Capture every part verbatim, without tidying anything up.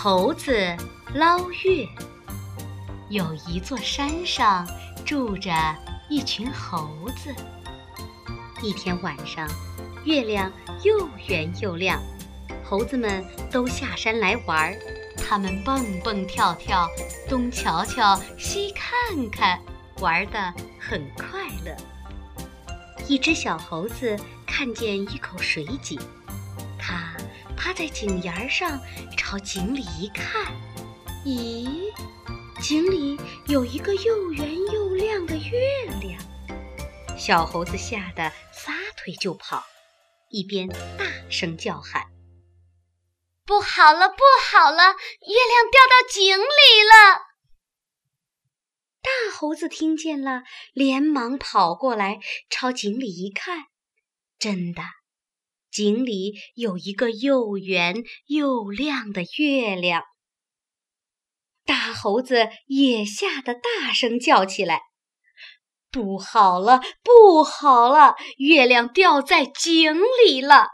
猴子捞月。有一座山上住着一群猴子。一天晚上，月亮又圆又亮，猴子们都下山来玩，他们蹦蹦跳跳，东瞧瞧西看看，玩得很快乐。一只小猴子看见一口水井，它趴在井沿上朝井里一看，咦，井里有一个又圆又亮的月亮。小猴子吓得撒腿就跑，一边大声叫喊：不好了，不好了，月亮掉到井里了！大猴子听见了，连忙跑过来，朝井里一看，真的，井里有一个又圆又亮的月亮。大猴子也吓得大声叫起来：不好了，不好了，月亮掉在井里了！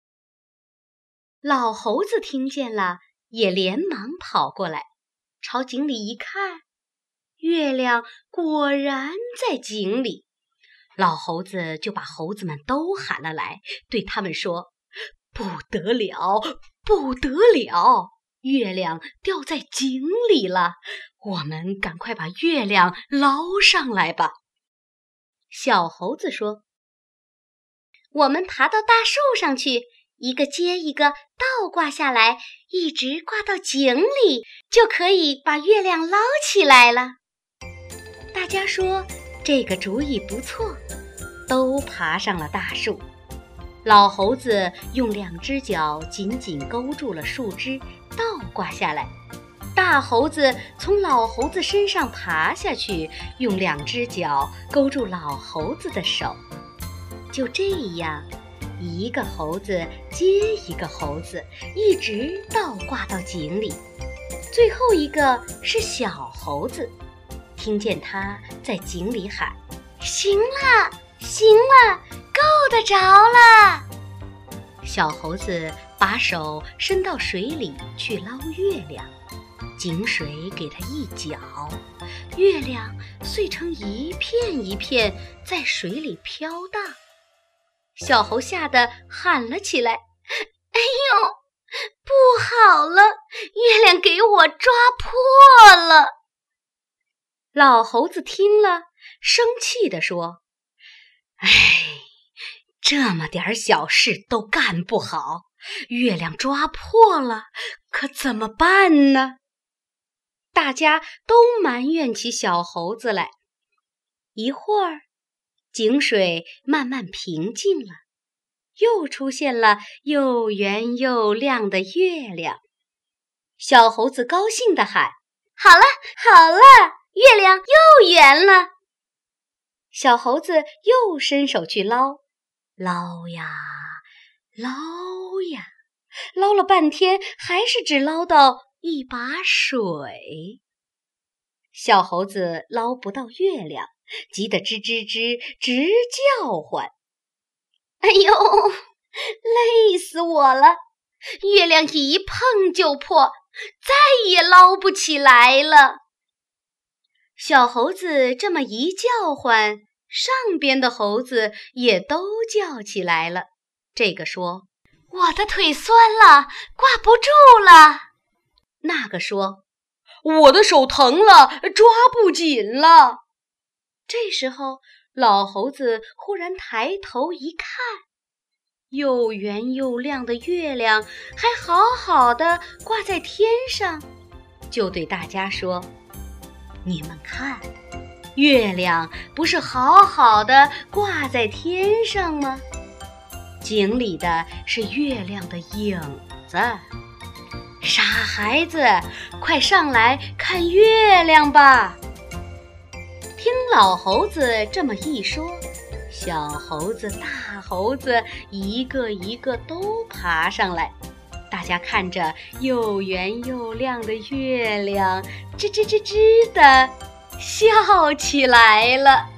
老猴子听见了，也连忙跑过来，朝井里一看，月亮果然在井里。老猴子就把猴子们都喊了来，对他们说：不得了，不得了，月亮掉在井里了，我们赶快把月亮捞上来吧。小猴子说：我们爬到大树上去，一个接一个倒挂下来，一直挂到井里，就可以把月亮捞起来了。大家说这个主意不错，都爬上了大树。老猴子用两只脚紧紧勾住了树枝，倒挂下来。大猴子从老猴子身上爬下去，用两只脚勾住老猴子的手。就这样，一个猴子接一个猴子，一直倒挂到井里。最后一个是小猴子，听见他在井里喊：行了，行了，够得着了。小猴子把手伸到水里去捞月亮，井水给它一搅，月亮碎成一片一片，在水里飘荡。小猴吓得喊了起来：哎呦，不好了，月亮给我抓破了！老猴子听了，生气地说：哎，这么点小事都干不好，月亮抓破了，可怎么办呢？大家都埋怨起小猴子来。一会儿，井水慢慢平静了，又出现了又圆又亮的月亮。小猴子高兴地喊：好了，好了，月亮又圆了！小猴子又伸手去捞，捞呀，捞呀，捞了半天，还是只捞到一把水。小猴子捞不到月亮，急得吱吱吱直叫唤：哎呦，累死我了！月亮一碰就破，再也捞不起来了。小猴子这么一叫唤，上边的猴子也都叫起来了。这个说：我的腿酸了，挂不住了。那个说：我的手疼了，抓不紧了。这时候，老猴子忽然抬头一看，又圆又亮的月亮还好好的挂在天上，就对大家说：你们看，月亮不是好好的挂在天上吗？井里的是月亮的影子。傻孩子，快上来看月亮吧！听老猴子这么一说，小猴子、大猴子一个一个都爬上来。大家看着又圆又亮的月亮，吱吱吱吱的笑起来了。